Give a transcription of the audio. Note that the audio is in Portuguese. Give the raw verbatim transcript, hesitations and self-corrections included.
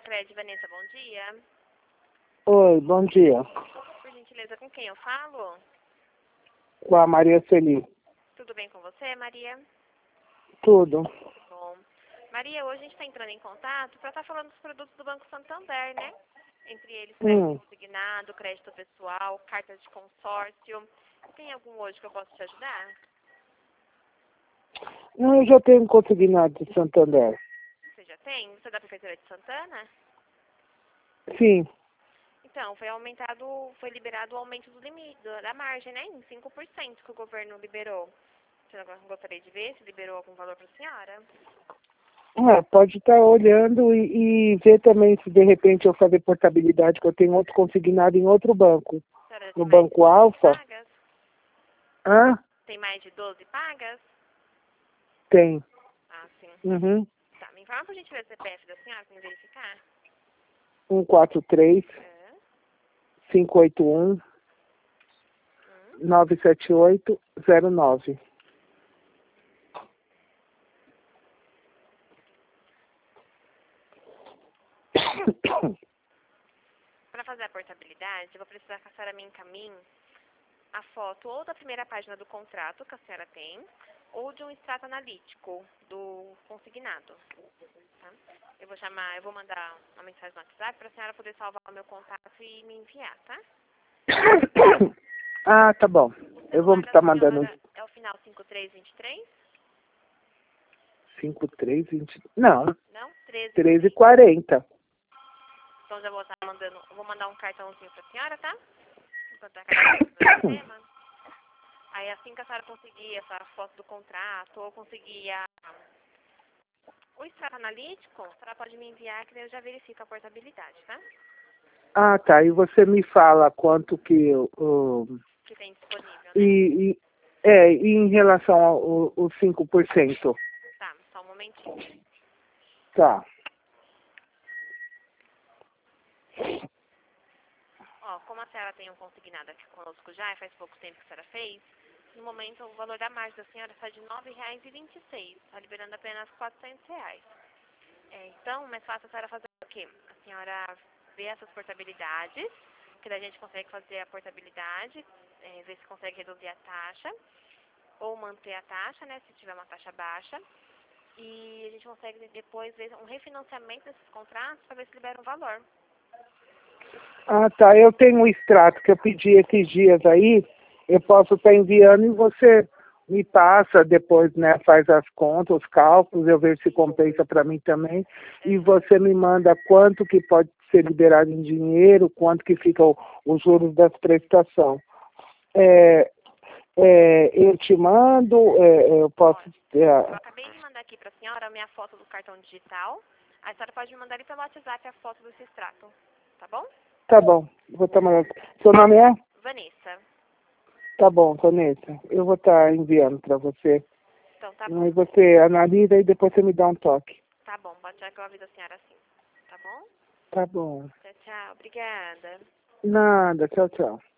Cred, Vanessa, bom dia. Oi, bom dia. Por gentileza, com quem eu falo? Com a Maria Celi. Tudo bem com você, Maria? Tudo. Bom. Maria, hoje a gente está entrando em contato para estar falando dos produtos do Banco Santander, né? Entre eles, crédito Hum. consignado, crédito pessoal, cartas de consórcio. Tem algum hoje que eu possa te ajudar? Não, eu já tenho consignado de Santander. Você já tem? Você é da Prefeitura de Santana? Sim. Então, foi aumentado, foi liberado o aumento do limite, da margem, né? Em cinco por cento que o governo liberou. Você gostaria de ver se liberou algum valor para a senhora? É, pode estar olhando e, e ver também se de repente eu fazer portabilidade, que eu tenho outro consignado em outro banco. A senhora No tem mais Banco Alfa. pagas? Hã? Tem mais de doze pagas? Tem. Ah, sim. Uhum. Tá, me informa por gentileza o C P F da senhora para me verificar. um quatro três, É. cinco oito um, Hum. nove sete oito zero nove. Para fazer a portabilidade, eu vou precisar que a senhora me encaminhe a foto ou da primeira página do contrato que a senhora tem, ou de um extrato analítico do consignado. Tá? Eu vou chamar, eu vou mandar uma mensagem no WhatsApp para a senhora poder salvar o meu contato e me enviar, tá? Ah, tá bom. O Eu vou celular da estar mandando senhora é o final cinco três dois três? cinco três vinte. Não, Não? treze treze quarenta. quarenta. Então já vou estar mandando, eu vou mandar um cartãozinho para a senhora, tá? Enquanto a cartãozinho no sistema. Aí assim que a senhora conseguir essa foto do contrato ou conseguir a, o extrato analítico, a senhora pode me enviar que daí eu já verifico a portabilidade, tá? Ah, tá. E você me fala quanto que o... Que tem disponível, né? E, e, é, e em relação ao, ao cinco por cento? Tá, só um momentinho. Tá. Ó, como a senhora tem um consignado aqui conosco já, e faz pouco tempo que a senhora fez, no momento o valor da margem da senhora está de nove reais e vinte e seis, está liberando apenas quatrocentos reais. É, então, mais fácil a senhora fazer o quê? A senhora vê essas portabilidades, que daí a gente consegue fazer a portabilidade, é, ver se consegue reduzir a taxa, ou manter a taxa, né, se tiver uma taxa baixa, e a gente consegue depois ver um refinanciamento desses contratos para ver se libera um valor. Ah, tá. Eu tenho um extrato que eu pedi esses dias aí. Eu posso estar enviando e você me passa depois, né? Faz as contas, os cálculos, eu vejo se compensa para mim também. E você me manda quanto que pode ser liberado em dinheiro, quanto que fica o, os juros das prestações. É, é, eu te mando, é, eu posso... Eu É, acabei de mandar aqui para a senhora a minha foto do cartão digital. A senhora pode me mandar ali pelo WhatsApp a foto desse extrato, tá bom? tá bom, vou estar mandando. Seu nome é? Vanessa. Tá bom, Vanessa. Eu vou estar enviando para você. Então tá bom. Aí você analisa e depois você me dá um toque. Tá bom, pode ser que eu aviso a senhora assim. Tá bom? Tá bom. Tchau, tchau. Obrigada. Nada, tchau, tchau.